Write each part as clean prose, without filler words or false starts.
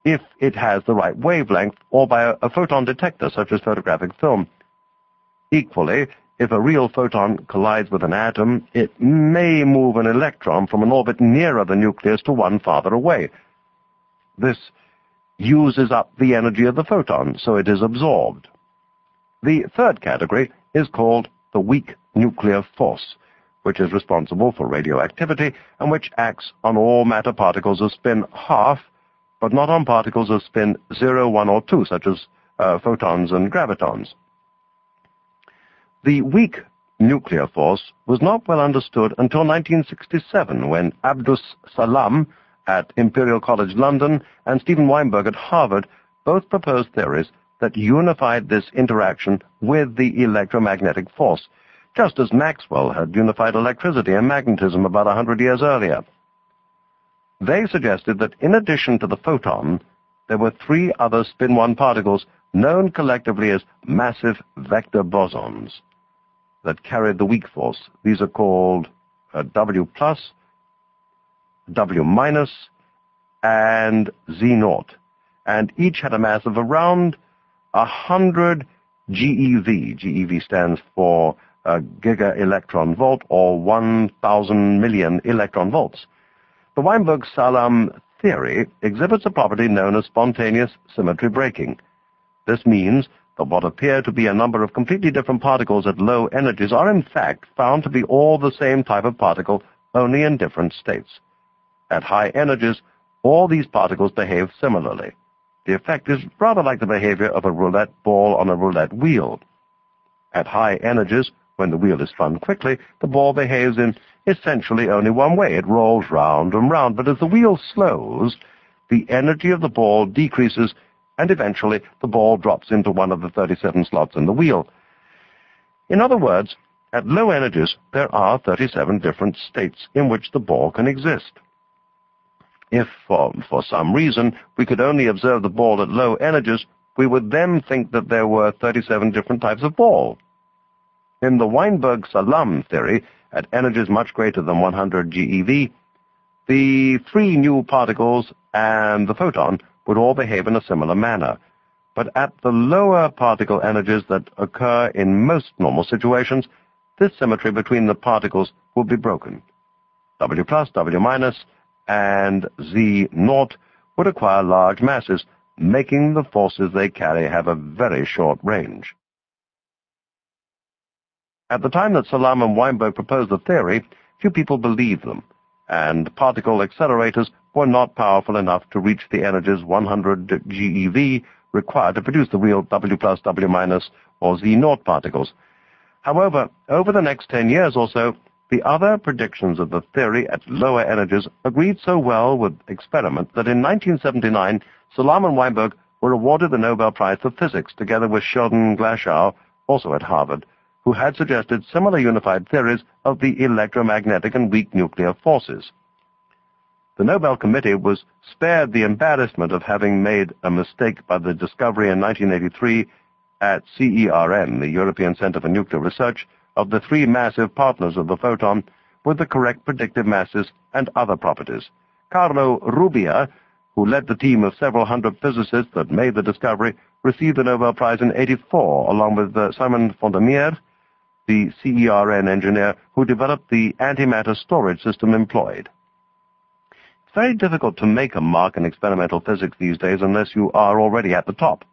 if it has the right wavelength, or by a photon detector such as photographic film. Equally, if a real photon collides with an atom, it may move an electron from an orbit nearer the nucleus to one farther away. This uses up the energy of the photon, so it is absorbed. The third category is called the weak nuclear force, which is responsible for radioactivity and which acts on all matter particles of spin half, but not on particles of spin 0, 1, or 2, such as photons and gravitons. The weak nuclear force was not well understood until 1967, when Abdus Salam at Imperial College London and Steven Weinberg at Harvard both proposed theories that unified this interaction with the electromagnetic force, just as Maxwell had unified electricity and magnetism about 100 years earlier. They suggested that in addition to the photon, there were three other spin-1 particles known collectively as massive vector bosons that carried the weak force. These are called W+, W-, and Z0, and each had a mass of around 100 GeV. GeV stands for giga-electron volt, or 1,000 million electron volts. The Weinberg-Salam theory exhibits a property known as spontaneous symmetry breaking. This means that what appear to be a number of completely different particles at low energies are in fact found to be all the same type of particle, only in different states. At high energies, all these particles behave similarly. The effect is rather like the behavior of a roulette ball on a roulette wheel. At high energies, when the wheel is spun quickly, the ball behaves in essentially only one way. It rolls round and round, but as the wheel slows, the energy of the ball decreases, and eventually the ball drops into one of the 37 slots in the wheel. In other words, at low energies, there are 37 different states in which the ball can exist. If, for some reason, we could only observe the ball at low energies, we would then think that there were 37 different types of ball. In the Weinberg-Salam theory, at energies much greater than 100 GeV, the three new particles and the photon would all behave in a similar manner. But at the lower particle energies that occur in most normal situations, this symmetry between the particles would be broken. W+, W-, and Z0 would acquire large masses, making the forces they carry have a very short range. At the time that Salam and Weinberg proposed the theory, few people believed them, and particle accelerators were not powerful enough to reach the energies 100 GeV required to produce the real W+, W-, or Z0 particles. However, over the next 10 years or so, the other predictions of the theory at lower energies agreed so well with experiment that in 1979, Salam and Weinberg were awarded the Nobel Prize for Physics, together with Sheldon Glashow, also at Harvard, who had suggested similar unified theories of the electromagnetic and weak nuclear forces. The Nobel Committee was spared the embarrassment of having made a mistake by the discovery in 1983 at CERN, the European Center for Nuclear Research, of the three massive partners of the photon with the correct predictive masses and other properties. Carlo Rubbia, who led the team of several hundred physicists that made the discovery, received the Nobel Prize in 1984, along with Simon van der Meer, the CERN engineer who developed the antimatter storage system employed. It's very difficult to make a mark in experimental physics these days unless you are already at the top.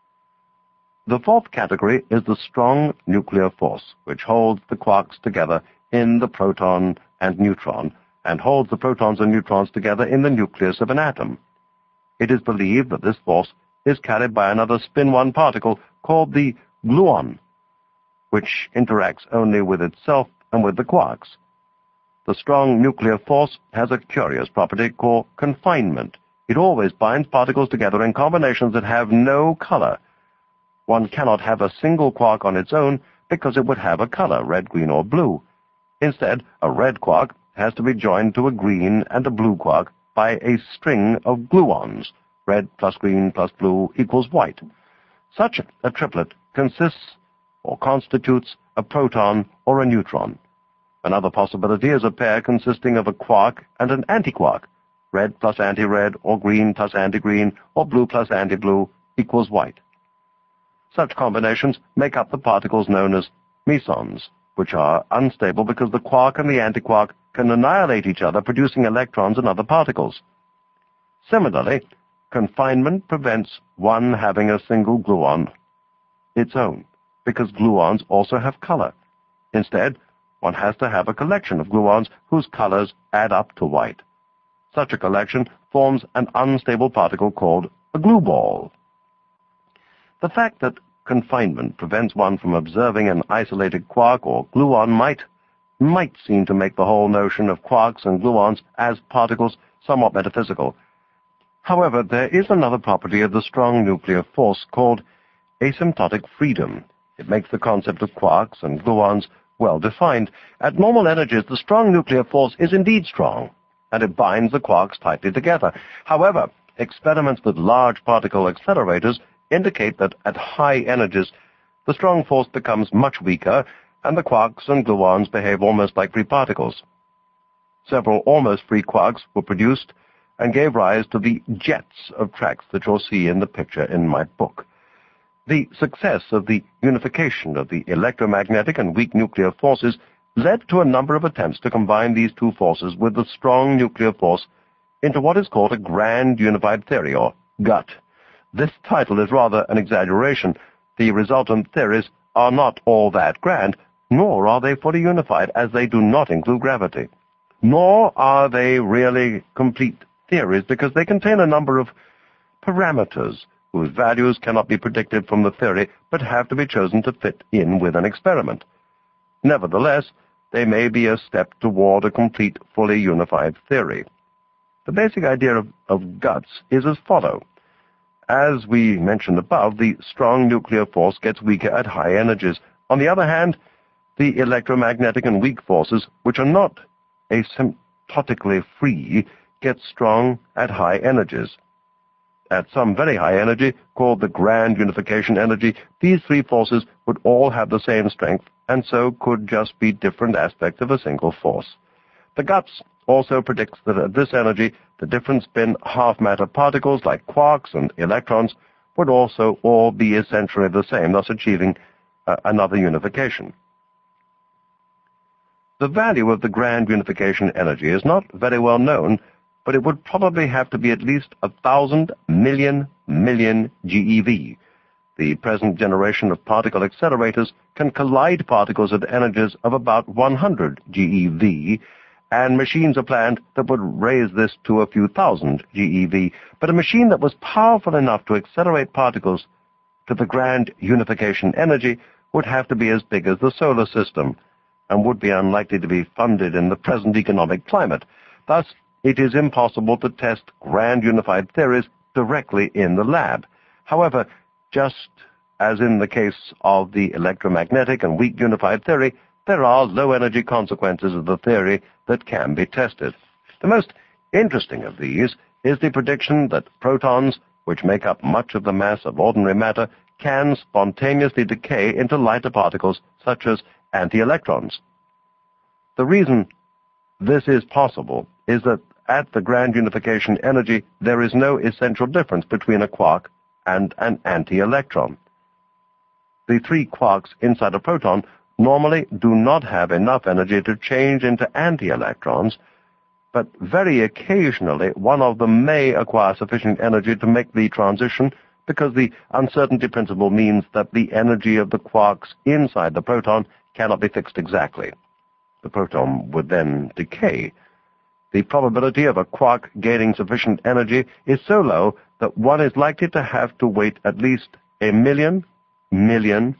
The fourth category is the strong nuclear force, which holds the quarks together in the proton and neutron, and holds the protons and neutrons together in the nucleus of an atom. It is believed that this force is carried by another spin-1 particle called the gluon, which interacts only with itself and with the quarks. The strong nuclear force has a curious property called confinement. It always binds particles together in combinations that have no color. One cannot have a single quark on its own because it would have a color, red, green, or blue. Instead, a red quark has to be joined to a green and a blue quark by a string of gluons. Red plus green plus blue equals white. Such a triplet consists or constitutes a proton or a neutron. Another possibility is a pair consisting of a quark and an antiquark. red plus anti-red, or green plus anti-green, or blue plus anti-blue equals white. Such combinations make up the particles known as mesons, which are unstable because the quark and the antiquark can annihilate each other, producing electrons and other particles. Similarly, confinement prevents one having a single gluon its own, because gluons also have color. Instead, one has to have a collection of gluons whose colors add up to white. Such a collection forms an unstable particle called a glue ball. The fact that confinement prevents one from observing an isolated quark or gluon might seem to make the whole notion of quarks and gluons as particles somewhat metaphysical. However, there is another property of the strong nuclear force called asymptotic freedom. It makes the concept of quarks and gluons well defined. At normal energies, the strong nuclear force is indeed strong, and it binds the quarks tightly together. However, experiments with large particle accelerators indicate that at high energies, the strong force becomes much weaker, and the quarks and gluons behave almost like free particles. Several almost free quarks were produced and gave rise to the jets of tracks that you'll see in the picture in my book. The success of the unification of the electromagnetic and weak nuclear forces led to a number of attempts to combine these two forces with the strong nuclear force into what is called a grand unified theory, or GUT. This title is rather an exaggeration. The resultant theories are not all that grand, nor are they fully unified, as they do not include gravity. Nor are they really complete theories, because they contain a number of parameters whose values cannot be predicted from the theory, but have to be chosen to fit in with an experiment. Nevertheless, they may be a step toward a complete, fully unified theory. The basic idea of guts is as follows. As we mentioned above, the strong nuclear force gets weaker at high energies. On the other hand, the electromagnetic and weak forces, which are not asymptotically free, get strong at high energies. At some very high energy, called the grand unification energy, these three forces would all have the same strength, and so could just be different aspects of a single force. The GUTS also predicts that at this energy, the different spin half-matter particles like quarks and electrons would also all be essentially the same, thus achieving another unification. The value of the grand unification energy is not very well known, but it would probably have to be at least 1,000 million GeV. The present generation of particle accelerators can collide particles at energies of about 100 GeV, and machines are planned that would raise this to a few thousand GeV. But a machine that was powerful enough to accelerate particles to the grand unification energy would have to be as big as the solar system, and would be unlikely to be funded in the present economic climate. Thus, it is impossible to test grand unified theories directly in the lab. However, just as in the case of the electromagnetic and weak unified theory, there are low-energy consequences of the theory that can be tested. The most interesting of these is the prediction that protons, which make up much of the mass of ordinary matter, can spontaneously decay into lighter particles such as anti-electrons. The reason this is possible is that at the grand unification energy, there is no essential difference between a quark and an anti-electron. The three quarks inside a proton normally do not have enough energy to change into anti-electrons, but very occasionally one of them may acquire sufficient energy to make the transition, because the uncertainty principle means that the energy of the quarks inside the proton cannot be fixed exactly. The proton would then decay. The probability of a quark gaining sufficient energy is so low that one is likely to have to wait at least 1 million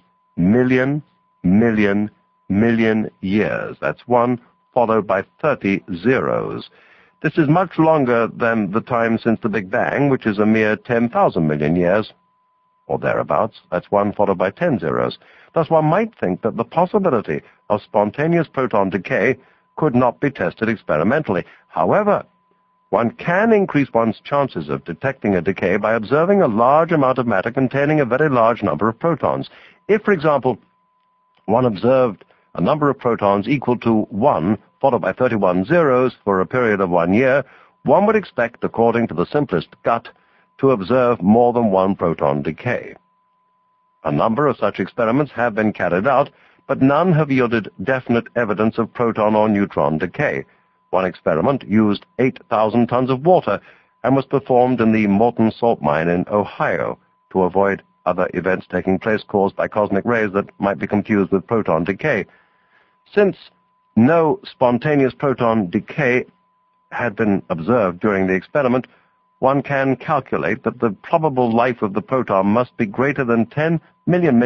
years. That's 1 followed by 30 zeros. This is much longer than the time since the Big Bang, which is a mere 10,000 million years, or thereabouts. That's 1 followed by 10 zeros. Thus one might think that the possibility of spontaneous proton decay could not be tested experimentally. However, one can increase one's chances of detecting a decay by observing a large amount of matter containing a very large number of protons. If, for example, one observed a number of protons equal to 1 followed by 31 zeros for a period of 1 year, one would expect, according to the simplest gut, to observe more than one proton decay. A number of such experiments have been carried out, but none have yielded definite evidence of proton or neutron decay. One experiment used 8,000 tons of water and was performed in the molten salt mine in Ohio to avoid other events taking place caused by cosmic rays that might be confused with proton decay. Since no spontaneous proton decay had been observed during the experiment, one can calculate that the probable life of the proton must be greater than 10 million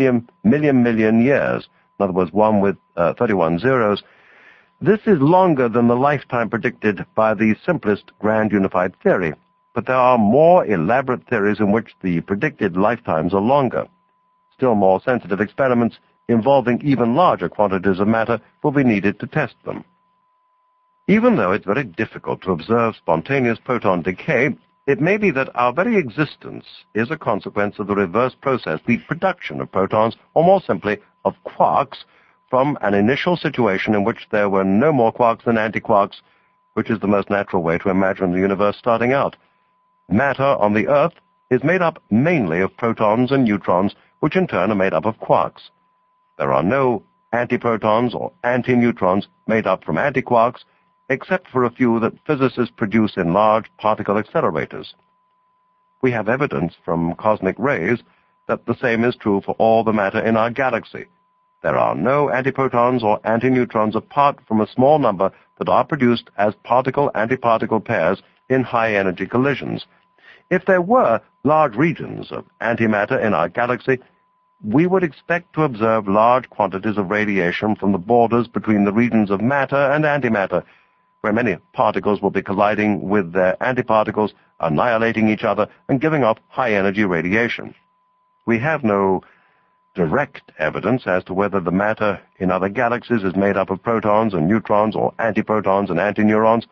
years. In other words, 1 with 31 zeros. This is longer than the lifetime predicted by the simplest grand unified theory, but there are more elaborate theories in which the predicted lifetimes are longer. Still more sensitive experiments involving even larger quantities of matter will be needed to test them. Even though it's very difficult to observe spontaneous proton decay, it may be that our very existence is a consequence of the reverse process, the production of protons, or more simply, of quarks, from an initial situation in which there were no more quarks than antiquarks, which is the most natural way to imagine the universe starting out. Matter on the Earth is made up mainly of protons and neutrons, which in turn are made up of quarks. There are no antiprotons or antineutrons made up from antiquarks, except for a few that physicists produce in large particle accelerators. We have evidence from cosmic rays that the same is true for all the matter in our galaxy. There are no antiprotons or antineutrons apart from a small number that are produced as particle-antiparticle pairs in high-energy collisions. If there were large regions of antimatter in our galaxy, we would expect to observe large quantities of radiation from the borders between the regions of matter and antimatter, where many particles will be colliding with their antiparticles, annihilating each other, and giving off high-energy radiation. We have no direct evidence as to whether the matter in other galaxies is made up of protons and neutrons or antiprotons and antineurons,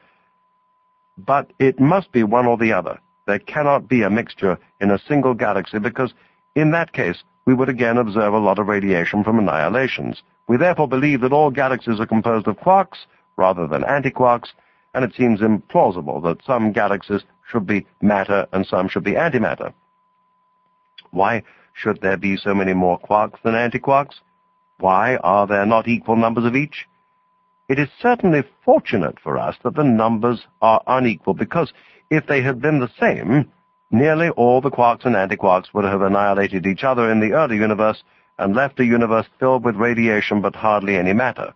but it must be one or the other. There cannot be a mixture in a single galaxy because, in that case, we would again observe a lot of radiation from annihilations. We therefore believe that all galaxies are composed of quarks rather than antiquarks, and it seems implausible that some galaxies should be matter and some should be antimatter. Why should there be so many more quarks than antiquarks? Why are there not equal numbers of each? It is certainly fortunate for us that the numbers are unequal, because if they had been the same, nearly all the quarks and antiquarks would have annihilated each other in the early universe and left a universe filled with radiation but hardly any matter.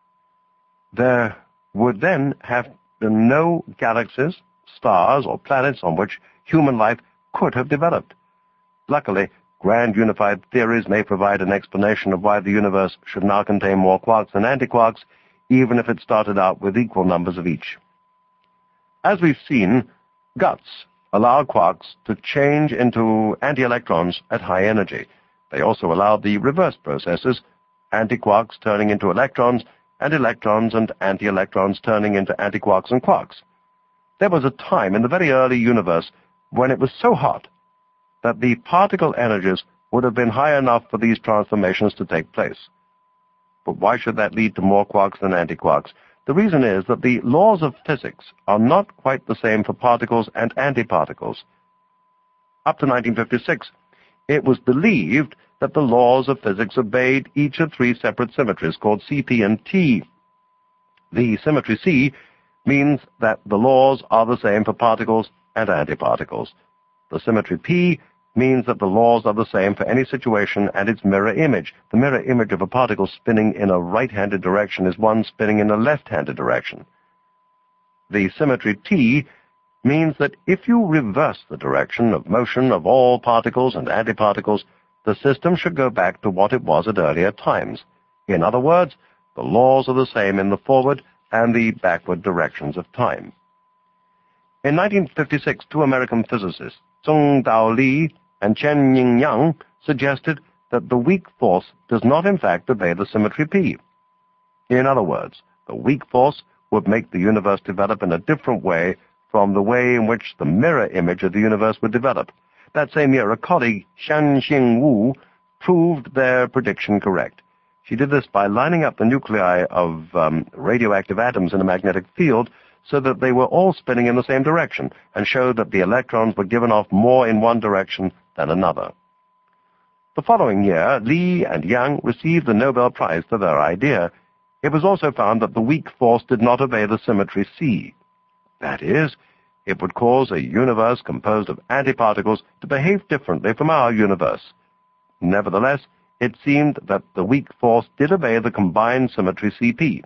There would then have been no galaxies, stars, or planets on which human life could have developed. Luckily, grand unified theories may provide an explanation of why the universe should now contain more quarks than antiquarks, even if it started out with equal numbers of each. As we've seen, guts allow quarks to change into anti-electrons at high energy. They also allow the reverse processes, antiquarks turning into electrons, and electrons and anti-electrons turning into antiquarks and quarks. There was a time in the very early universe when it was so hot that the particle energies would have been high enough for these transformations to take place. But why should that lead to more quarks than antiquarks? The reason is that the laws of physics are not quite the same for particles and antiparticles. Up to 1956, it was believed that the laws of physics obeyed each of three separate symmetries called Cp and T. The symmetry C means that the laws are the same for particles and antiparticles. The symmetry P means that the laws are the same for any situation and its mirror image. The mirror image of a particle spinning in a right-handed direction is one spinning in a left-handed direction. The symmetry T means that if you reverse the direction of motion of all particles and antiparticles, the system should go back to what it was at earlier times. In other words, the laws are the same in the forward and the backward directions of time. In 1956, two American physicists, Zhong-Dao Li and Chen-Yin Yang, suggested that the weak force does not in fact obey the symmetry P. In other words, the weak force would make the universe develop in a different way from the way in which the mirror image of the universe would develop. That same year, a colleague, Shan-Xing Wu, proved their prediction correct. She did this by lining up the nuclei of radioactive atoms in a magnetic field so that they were all spinning in the same direction, and showed that the electrons were given off more in one direction than another. The following year, Li and Yang received the Nobel Prize for their idea. It was also found that the weak force did not obey the symmetry C. That is, it would cause a universe composed of antiparticles to behave differently from our universe. Nevertheless, it seemed that the weak force did obey the combined symmetry CP.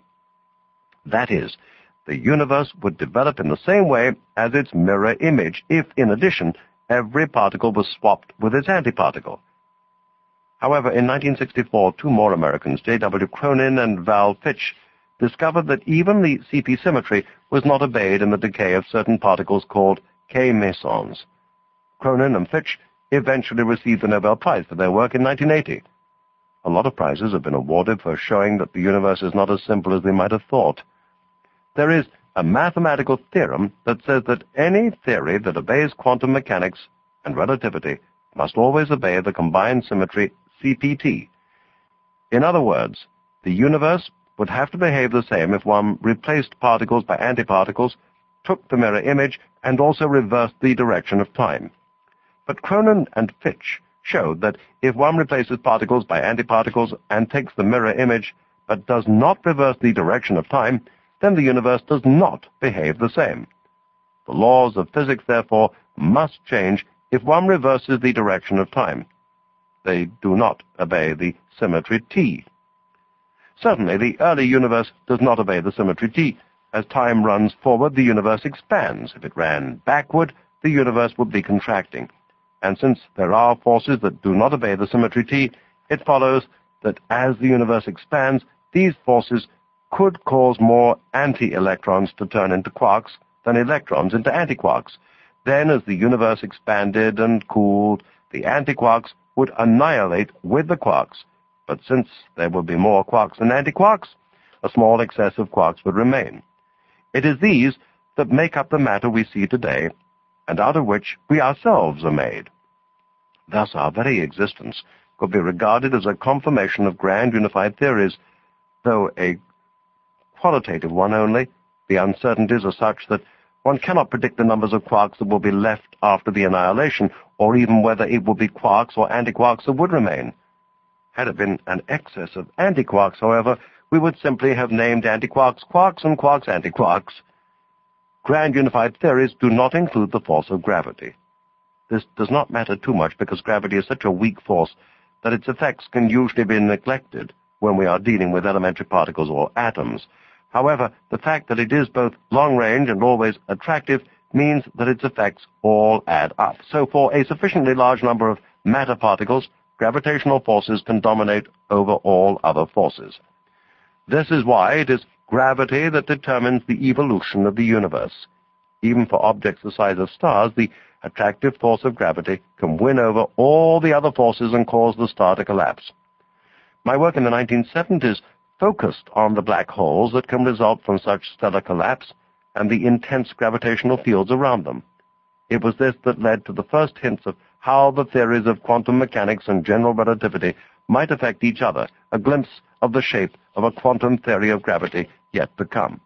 That is, the universe would develop in the same way as its mirror image if, in addition, every particle was swapped with its antiparticle. However, in 1964, two more Americans, J.W. Cronin and Val Fitch, discovered that even the CP symmetry was not obeyed in the decay of certain particles called K-mesons. Cronin and Fitch eventually received the Nobel Prize for their work in 1980. A lot of prizes have been awarded for showing that the universe is not as simple as they might have thought. There is a mathematical theorem that says that any theory that obeys quantum mechanics and relativity must always obey the combined symmetry CPT. In other words, the universe would have to behave the same if one replaced particles by antiparticles, took the mirror image, and also reversed the direction of time. But Cronin and Fitch showed that if one replaces particles by antiparticles and takes the mirror image, but does not reverse the direction of time, then the universe does not behave the same. The laws of physics, therefore, must change if one reverses the direction of time. They do not obey the symmetry T. Certainly, the early universe does not obey the symmetry T. As time runs forward, the universe expands. If it ran backward, the universe would be contracting. And since there are forces that do not obey the symmetry T, it follows that as the universe expands, these forces could cause more anti-electrons to turn into quarks than electrons into antiquarks. Then, as the universe expanded and cooled, the antiquarks would annihilate with the quarks. But since there would be more quarks than antiquarks, a small excess of quarks would remain. It is these that make up the matter we see today, and out of which we ourselves are made. Thus, our very existence could be regarded as a confirmation of grand unified theories, though a qualitative one only. The uncertainties are such that one cannot predict the numbers of quarks that will be left after the annihilation, or even whether it will be quarks or antiquarks that would remain. Had it been an excess of antiquarks, however, we would simply have named antiquarks quarks and quarks antiquarks. Grand unified theories do not include the force of gravity. This does not matter too much because gravity is such a weak force that its effects can usually be neglected when we are dealing with elementary particles or atoms. However, the fact that it is both long-range and always attractive means that its effects all add up. So for a sufficiently large number of matter particles, gravitational forces can dominate over all other forces. This is why it is gravity that determines the evolution of the universe. Even for objects the size of stars, the attractive force of gravity can win over all the other forces and cause the star to collapse. My work in the 1970s focused on the black holes that can result from such stellar collapse and the intense gravitational fields around them. It was this that led to the first hints of how the theories of quantum mechanics and general relativity might affect each other, a glimpse of the shape of a quantum theory of gravity yet to come.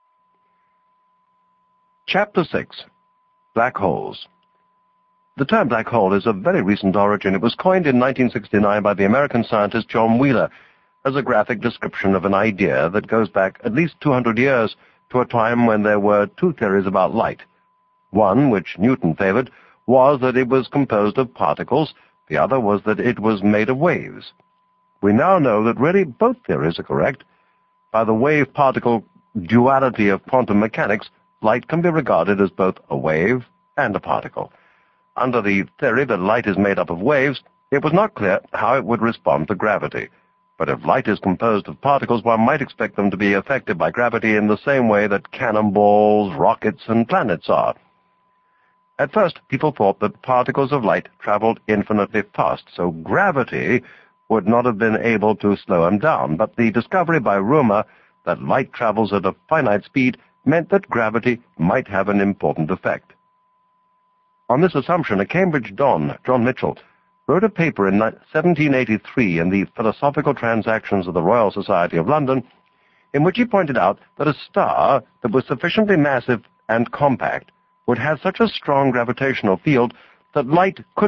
Chapter 6. Black Holes. The term black hole is of very recent origin. It was coined in 1969 by the American scientist John Wheeler as a graphic description of an idea that goes back at least 200 years to a time when there were two theories about light. One, which Newton favored, was that it was composed of particles. The other was that it was made of waves. We now know that really both theories are correct. By the wave-particle duality of quantum mechanics, light can be regarded as both a wave and a particle. Under the theory that light is made up of waves, it was not clear how it would respond to gravity. But if light is composed of particles, one might expect them to be affected by gravity in the same way that cannonballs, rockets, and planets are. At first, people thought that particles of light traveled infinitely fast, so gravity would not have been able to slow them down. But the discovery by Rømer that light travels at a finite speed meant that gravity might have an important effect. On this assumption, a Cambridge don, John Mitchell, wrote a paper in 1783 in the Philosophical Transactions of the Royal Society of London, in which he pointed out that a star that was sufficiently massive and compact would have such a strong gravitational field that light could